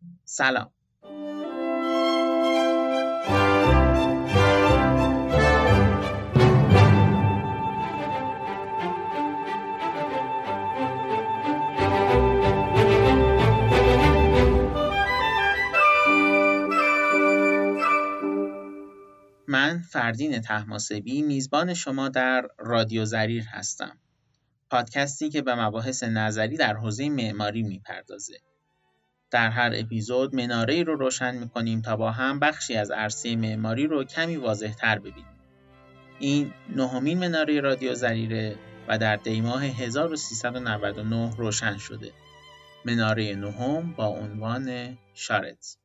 سلام. من فردین طهماسبی میزبان شما در رادیو ضریر هستم. پادکستی که به مباحث نظری در حوزه معماری میپردازه. در هر اپیزود مناره‌ای رو روشن میکنیم تا با هم بخشی از عرصه معماری رو کمی واضح‌تر ببینیم. این 9مین مناره رادیو ضریره و در دیماه 1399 روشن شده. مناره 9 با عنوان شارت.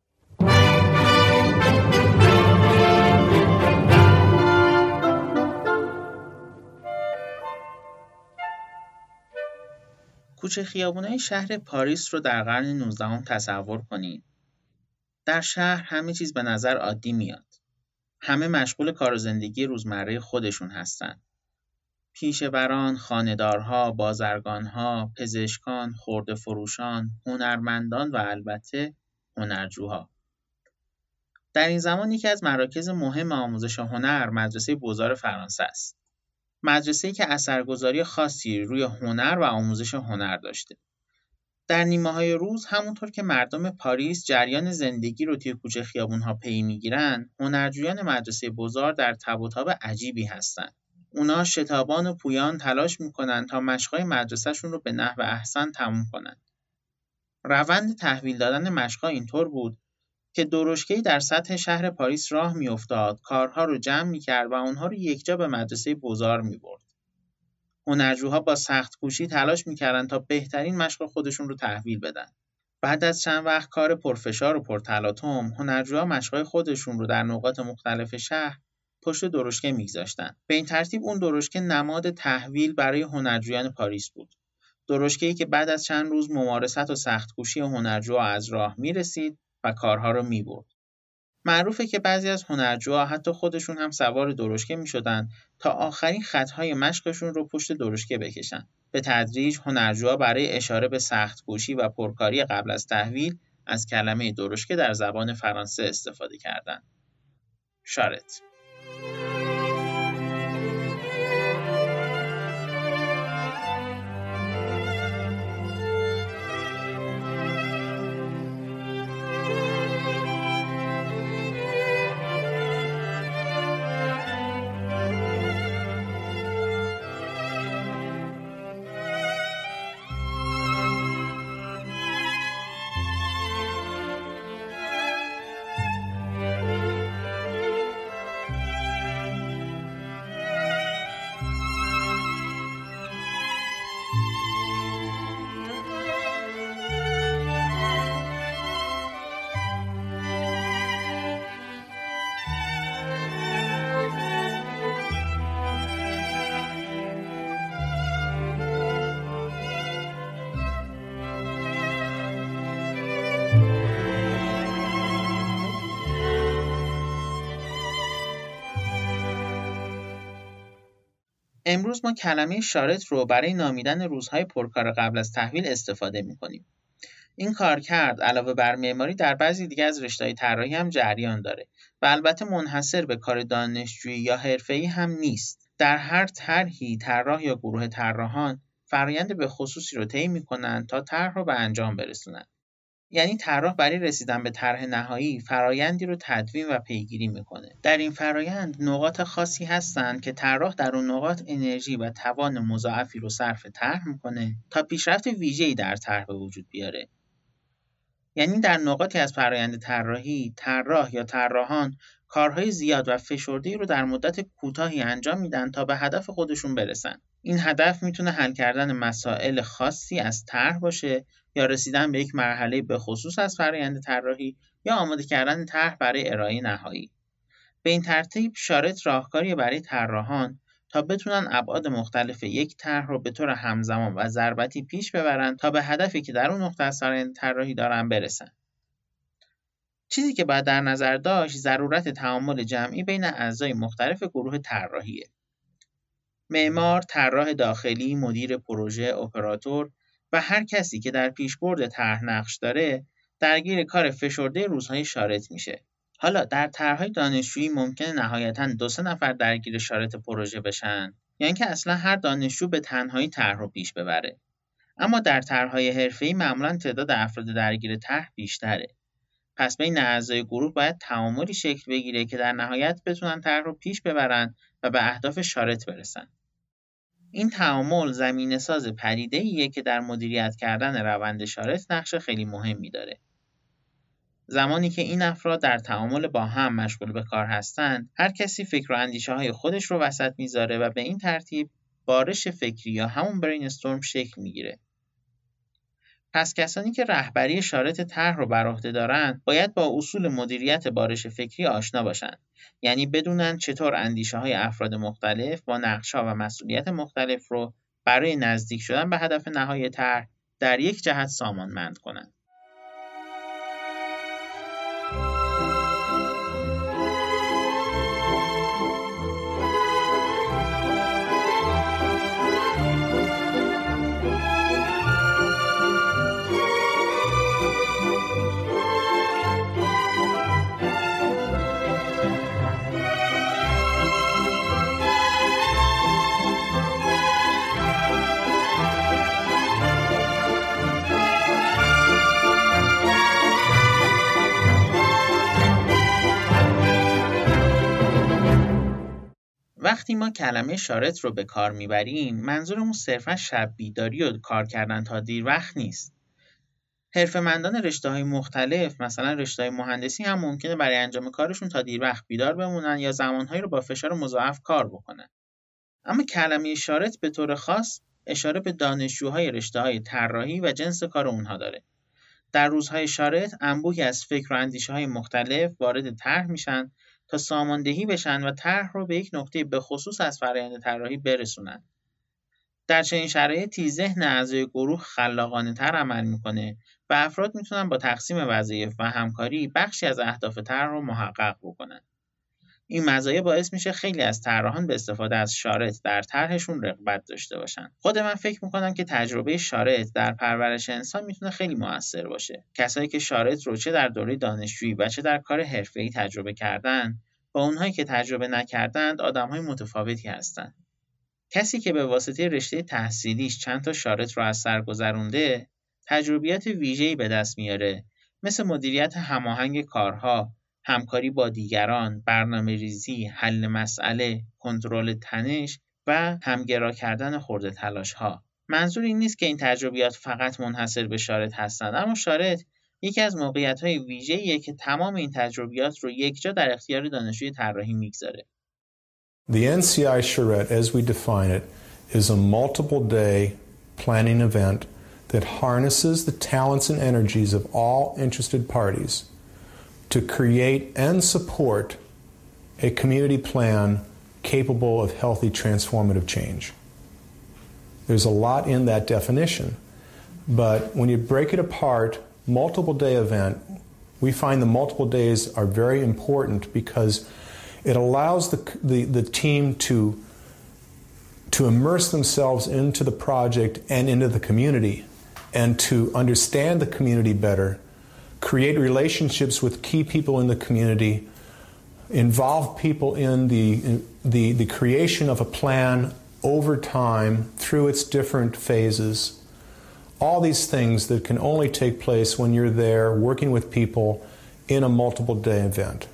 کوچه خیابونای شهر پاریس رو در قرن 19 تصور کنید. در شهر همه چیز به نظر عادی میاد. همه مشغول کار و زندگی روزمره خودشون هستن. پیشه‌وران، خانه‌دارها، بازرگانها، پزشکان، خرده فروشان، هنرمندان و البته هنرجوها. در این زمان یکی از مراکز مهم آموزش هنر مدرسه بوزار فرانسه است. مدرسه‌ای که اثرگذاری خاصی روی هنر و آموزش هنر داشته. در نیمه‌های روز همونطور که مردم پاریس جریان زندگی رو توی کوچه خیابون‌ها پی می‌گیرن، هنرجویان مدرسه بوزار در تب و تاب عجیبی هستن. اونا شتابان و پویان تلاش می‌کنن تا مشق‌های مدرسه‌شون رو به نحو احسن تموم کنن. روند تحویل دادن مشق‌ها اینطور بود که درشکه‌ای در سطح شهر پاریس راه می‌افتاد، کارها رو جمع می‌کرد و اونها رو یکجا به مدرسه بوزار می‌برد. هنرجوها با سخت کوشی تلاش می‌کردن تا بهترین مشق خودشون رو تحویل بدن. بعد از چند وقت کار پرفشار و پرتلاطم، هنرجوها مشق‌های خودشون رو در نقاط مختلف شهر پشت درشکه می‌گذاشتن. به این ترتیب اون درشکه نماد تحویل برای هنرجویان پاریس بود. درشکه‌ای که بعد از چند روز ممارست و سخت کوشی هنرجوها از راه می‌رسید و کارها رو می‌برد. معروفه که بعضی از هنرجوها حتی خودشون هم سوار درشکه می‌شدن تا آخرین خطهای مشقشون رو پشت درشکه بکشن. به تدریج هنرجوها برای اشاره به سخت‌کوشی و پرکاری قبل از تحویل از کلمه درشکه در زبان فرانسه استفاده کردند. شارت. امروز ما کلمه شارت رو برای نامیدن روزهای پرکار قبل از تحویل استفاده می‌کنیم. این کارکرد علاوه بر معماری در بعضی دیگه از رشته‌های طراحی هم جریان داره و البته منحصر به کار دانشجویی یا حرفه‌ای هم نیست. در هر طرحی طراح یا گروه طراحان فرآیند به خصوصی رو طی می‌کنن تا طرح رو به انجام برسونن. یعنی طراح برای رسیدن به طرح نهایی فرآیندی رو تدوین و پیگیری میکنه. در این فرآیند نقاط خاصی هستند که طراح در اون نقاط انرژی و توان مضاعفی رو صرف طرح میکنه تا پیشرفت ویژه‌ای در طرح به وجود بیاره. یعنی در نقاطی از فرآیند طراحی، طراح یا طراحان کارهای زیاد و فشرده‌ای رو در مدت کوتاهی انجام میدن تا به هدف خودشون برسن. این هدف میتونه حل کردن مسائل خاصی از طرح باشه یا رسیدن به یک مرحله به خصوص از فرآیند طراحی یا آماده کردن طرح برای ارائه نهایی. به این ترتیب شارت راهکاری برای طراحان تا بتونن ابعاد مختلف یک طرح رو به طور همزمان و ضربتی پیش ببرن تا به هدفی که در اون نقطه از فرآیند طراحی دارن برسن. چیزی که باید در نظر داشت ضرورت تعامل جمعی بین اعضای مختلف گروه طراحیه. معمار، طراح داخلی، مدیر پروژه، اپراتور و هر کسی که در پیشبرد طرح نقش داره درگیر کار فشرده روزهای شارط میشه. حالا در طرح‌های دانشجویی ممکنه نهایتاً 2-3 نفر درگیر شارط پروژه بشن یا اینکه اصلا هر دانشجو به تنهایی طرح رو پیش ببره. اما در طرح‌های حرفه‌ای معمولاً تعداد افراد درگیر طرح بیشتره. پس بین اعضای گروه باید تعاملی شکل بگیره که در نهایت بتونن طرح رو پیش ببرن و به اهداف شارط برسن. این تعامل زمینه‌ساز پدیده‌ایه که در مدیریت کردن روند شارط نقش خیلی مهمی داره. زمانی که این افراد در تعامل با هم مشغول به کار هستند، هر کسی فکر و اندیشه‌های خودش رو وسط میذاره و به این ترتیب بارش فکری یا همون برین استورم شکل میگیره. پس کسانی که رهبری شارط طرح رو بر عهده دارن، باید با اصول مدیریت بارش فکری آشنا باشن. یعنی بدونن چطور اندیشه‌های افراد مختلف با نقش‌ها و مسئولیت مختلف رو برای نزدیک شدن به هدف نهایی طرح در یک جهت سامانمند کنن. وقتی ما کلمه شارط رو به کار میبریم، منظورمون صرفا شب بیداری و کار کردن تا دیر وقت نیست. حرفه‌مندان رشته‌های مختلف، مثلا رشته‌های مهندسی هم ممکنه برای انجام کارشون تا دیر وقت بیدار بمونن یا زمانهایی رو با فشار مضاعف کار بکنن. اما کلمه شارط به طور خاص اشاره به دانشجوهای رشته‌های طراحی و جنس کار اونها داره. در روزهای شارط انبوهی از فکر و اندیشه‌های مختلف وارد طرح میشن تا ساماندهی بشن و طرح رو به یک نقطه به خصوص از فرآیند طراحی برسونن. در چنین شرایطی ذهن اعضای گروه خلاقانه‌تر عمل میکنه و افراد میتونن با تقسیم وظایف و همکاری بخشی از اهداف طرح رو محقق بکنن. این مزایا باعث میشه خیلی از طراحان به استفاده از شارط در طرحشون رغبت داشته باشن. خود من فکر میکنم که تجربه شارط در پرورش انسان میتونه خیلی موثر باشه. کسایی که شارط رو چه در دوره دانشجویی و چه در کار حرفه‌ای تجربه کردن، با اونهایی که تجربه نکردند آدم‌های متفاوتی هستن. کسی که به واسطه رشته تحصیلیش چند تا شارط رو از سر گذرونده، تجربیات ویژه‌ای به دست میاره، مثل مدیریت هماهنگ کارها، همکاری با دیگران، برنامه‌ریزی، حل مسئله، کنترل تنش و همگرا کردن خرده تلاش‌ها. منظور این نیست که این تجربیات فقط منحصر به شارط هستند، اما شارط یکی از موقعیت‌های ویژه‌ایه که تمام این تجربیات رو یکجا در اختیار دانشجوی طراحی میگذاره. The NCI Charrette, as we define it, is a multiple-day planning event that harnesses the talents and energies of all interested parties to create and support a community plan capable of healthy transformative change. There's a lot in that definition, but when you break it apart, multiple-day event, we find the multiple days are very important because it allows the team to immerse themselves into the project and into the community and to understand the community better, create relationships with key people in the community, involve people in the creation of a plan over time through its different phases. All these things that can only take place when you're there working with people in a multiple day event.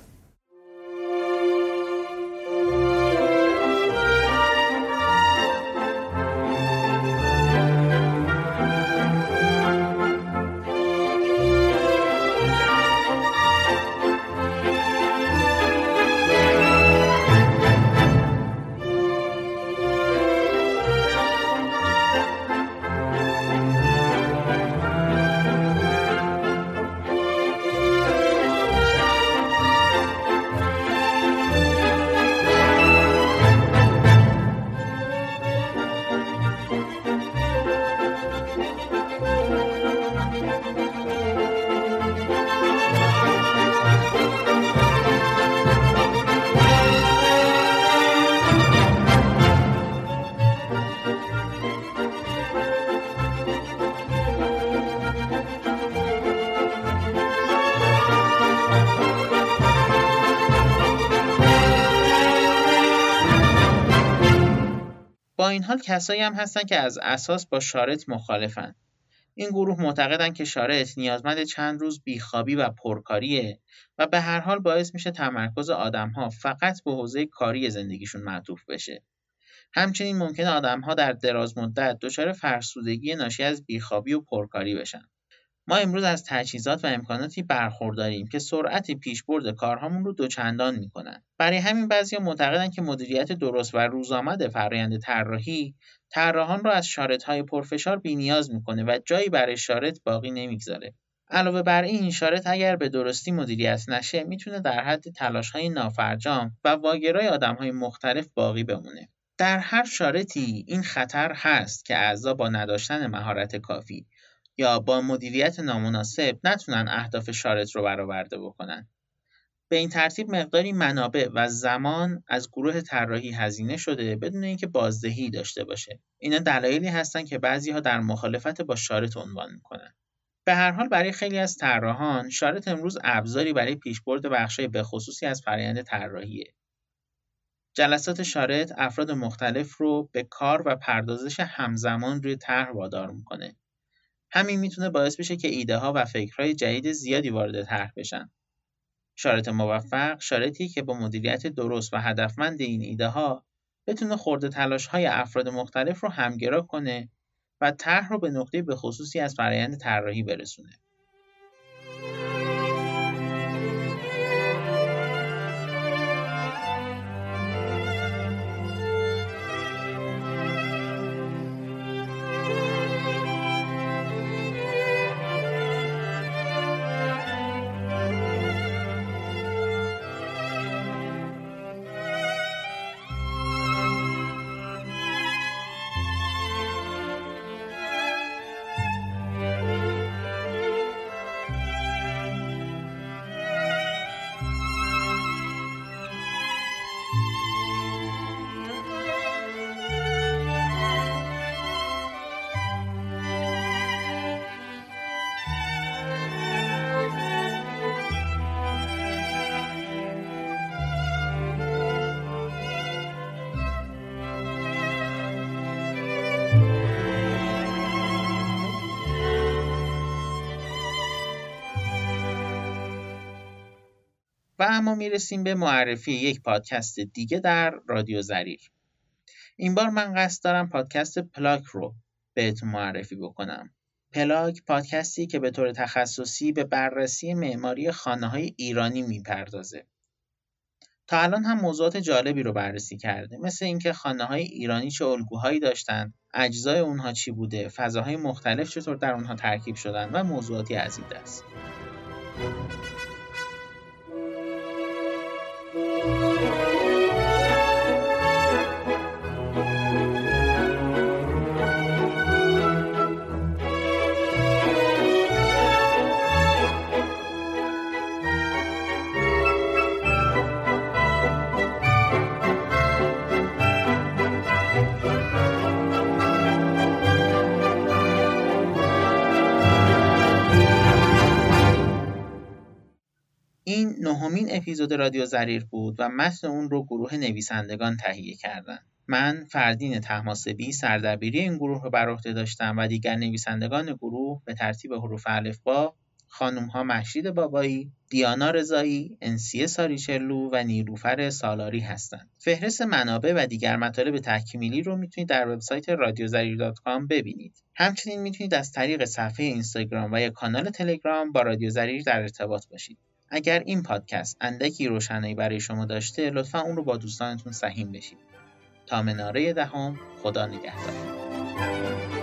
این حال کسایی هم هستن که از اساس با شارط مخالفن. این گروه معتقدن که شارط نیازمند چند روز بیخوابی و پرکاریه و به هر حال باعث میشه تمرکز آدم‌ها فقط به حوزه کاری زندگیشون معطوف بشه. همچنین ممکنه آدم‌ها در دراز مدت دچار فرسودگی ناشی از بیخوابی و پرکاری بشن. ما امروز از تجهیزات و امکاناتی برخورداریم که سرعت پیشبرد کارهامون رو دوچندان میکنن. برای همین بعضیا معتقدن که مدیریت درست و روزآمد فرآیند طراحی طراحان رو از شارط‌های پرفشار بی‌نیاز میکنه و جایی برای شارط باقی نمیگذاره. علاوه بر این، شارط اگر به درستی مدیریت نشه میتونه در حد تلاش‌های نافرجام و واگرای آدم‌های مختلف باقی بمونه. در هر شارطی این خطر هست که اعضا با نداشتن مهارت کافی یا با مدیریت نامناسب نتونن اهداف شارط رو برآورده بکنن. به این ترتیب مقداری منابع و زمان از گروه طراحی هزینه شده بدون اینکه بازدهی داشته باشه. اینا دلایلی هستن که بعضی‌ها در مخالفت با شارط عنوان میکنن. به هر حال برای خیلی از طراحان شارط امروز ابزاری برای پیشبرد بخش‌های بخصوصی از فرآیند طراحیه. جلسات شارط افراد مختلف رو به کار و پردازش همزمان روی طرح وادار میکنه. همین میتونه باعث بشه که ایده ها و فکرهای جدید زیادی وارد طرح بشن. شارط موفق شارطی که با مدیریت درست و هدفمند این ایده ها بتونه خرد تلاش های افراد مختلف رو همگرا کنه و طرح رو به نقطه به خصوصی از فرآیند طراحی برسونه. و اما میرسیم به معرفی یک پادکست دیگه در رادیو ضریر. این بار من قصد دارم پادکست پلاک رو بهتون معرفی بکنم. پلاک پادکستی که به طور تخصصی به بررسی معماری خانه‌های ایرانی میپردازه. تا الان هم موضوعات جالبی رو بررسی کرده، مثل اینکه خانه‌های ایرانی چه الگوهایی داشتن، اجزای اونها چی بوده، فضاهای مختلف چطور در اونها ترکیب شدن و موضوعاتی از این دست. این 9مین اپیزود رادیو ضریر بود و متن اون رو گروه نویسندگان تهیه کردن. من فردین طهماسبی سردبیری این گروه رو بر عهده داشتم و دیگر نویسندگان گروه به ترتیب حروف الفبا خانم‌ها مهشید بابایی، دیانا رضایی، انسیه ساریچلو و نیلوفر سالاری هستند. فهرست منابع و دیگر مطالب تکمیلی رو میتونید در وبسایت radiozarir.com ببینید. همچنین میتونید از طریق صفحه اینستاگرام و یا کانال تلگرام با رادیو ضریر در ارتباط باشید. اگر این پادکست اندکی روشنایی برای شما داشته، لطفاً اون رو با دوستانتون سهیم بشید. تا مناره 10، خدا نگهدار.